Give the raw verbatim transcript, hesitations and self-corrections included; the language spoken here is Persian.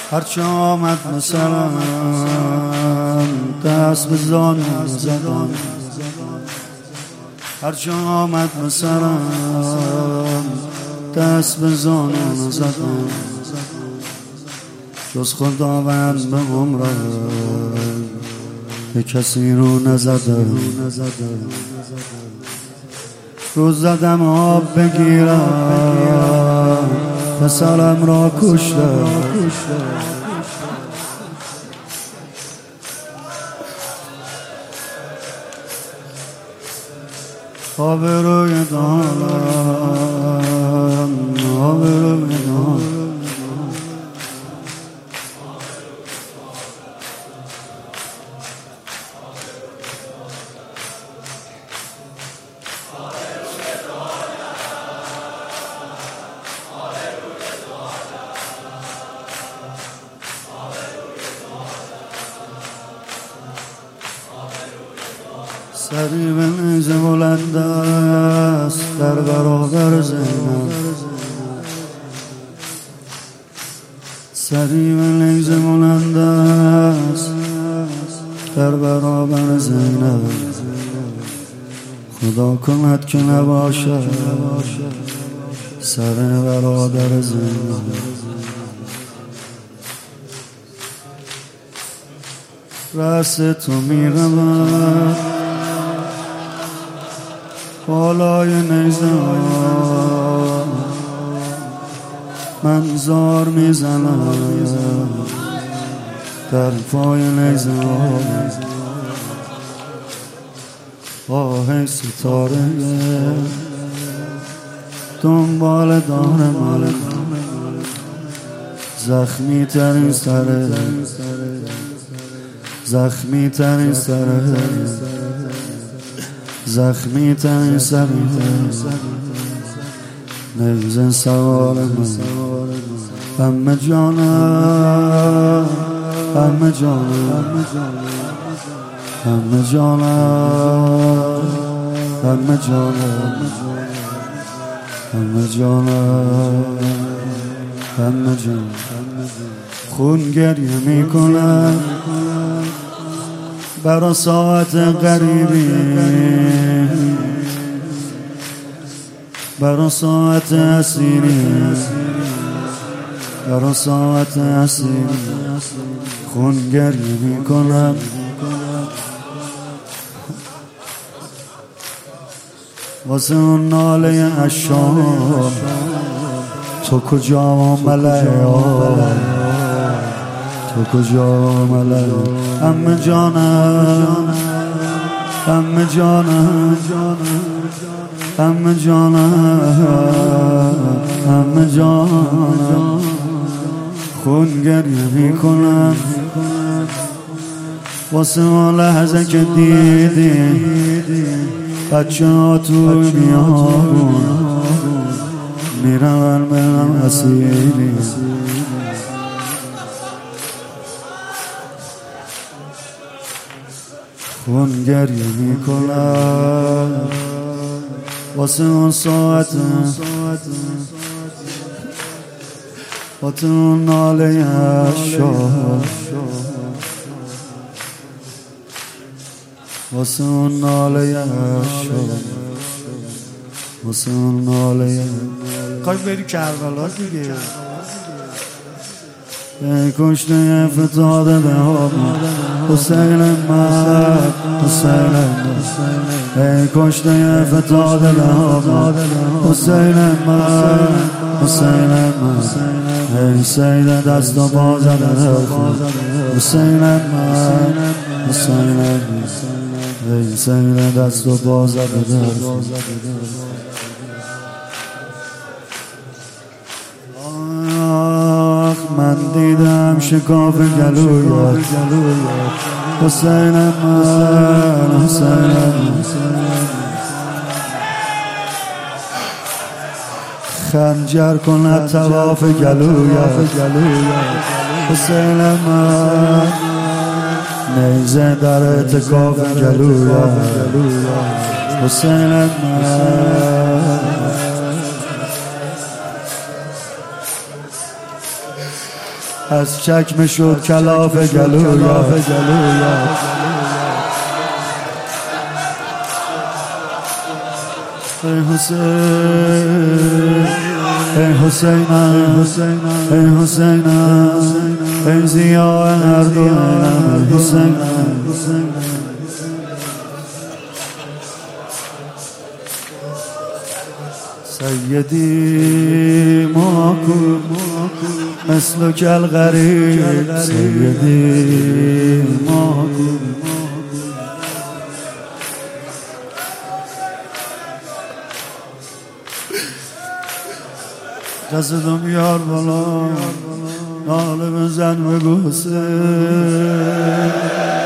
هرچه آمد مثلا دست به زانو زدم، هرچه آمد مثلا دست به زانو زدم، جز خداوند به عمره به کسی رو نزدم. رو زدم آب بگیرم پسرم را کشتم، آبروی دارم آبروی دارم. سری به نیز بلند است در برابر زینب، سری به نیز بلند است در برابر زینب. خدا کند که نباشد سر برادر زینب. رأس تو می رود بالای نیزه من زار میزنم در پای نیزه آه ستاره دنبال دار من، زخمی ترین سره زخمی ترین سره زخمی ترین سره نیزه سوار من. همه جانم همه جانم همه جانم همه جانم همه جانم همه جانم. خون گریه می کنم برا ساعت غریبی، برا ساعت اسیری، برا ساعت اسیری. خون گریه می کنم واسه اون ناله عشاق. تو کجا ملعه تو کجا ملعه. همه جانم همه جانم همه جانم همه جانم. خون گریه می کنم واسه ما لحظه که دیدی بچه ها تو بیابون میرم برم اسیری. خون گریه می کنم واسه اون ساعت واسه اون ناله عشاق، واسه اون ناله عشاق، واسه اون ناله. خواهی بری کربلا دیگه. ای کشته فتاده به هم حسین من حسین من. ای کشته فتاده به هم حسین من حسین من. ای سید دست و بازه در خود حسین من حسین من. ای سید دست و بازه در خود. من دیدم شکاف گلویت حسین من حسین من. خنجر کند طواف گلویت حسین من. نیزه در اعتکاف گلویت حسین من. از چکمه شد کلاف گلویا ای حسین ای حسینم ای حسینم ای ضیاء هر دو عالم حسینم سیدی ماکو مثل کل غریب سیدی ماکو دستم بیار بالا ناله بزن بگو حسین